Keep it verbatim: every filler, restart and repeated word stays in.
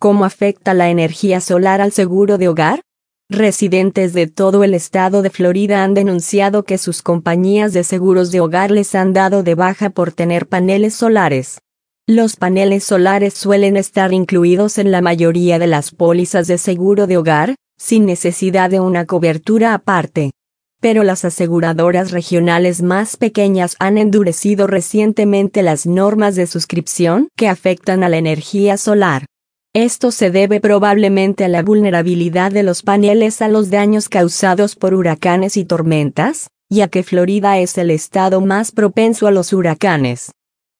¿Cómo afecta la energía solar al seguro de hogar? Residentes de todo el estado de Florida han denunciado que sus compañías de seguros de hogar les han dado de baja por tener paneles solares. Los paneles solares suelen estar incluidos en la mayoría de las pólizas de seguro de hogar, sin necesidad de una cobertura aparte. Pero las aseguradoras regionales más pequeñas han endurecido recientemente las normas de suscripción que afectan a la energía solar. Esto se debe probablemente a la vulnerabilidad de los paneles a los daños causados por huracanes y tormentas, ya que Florida es el estado más propenso a los huracanes.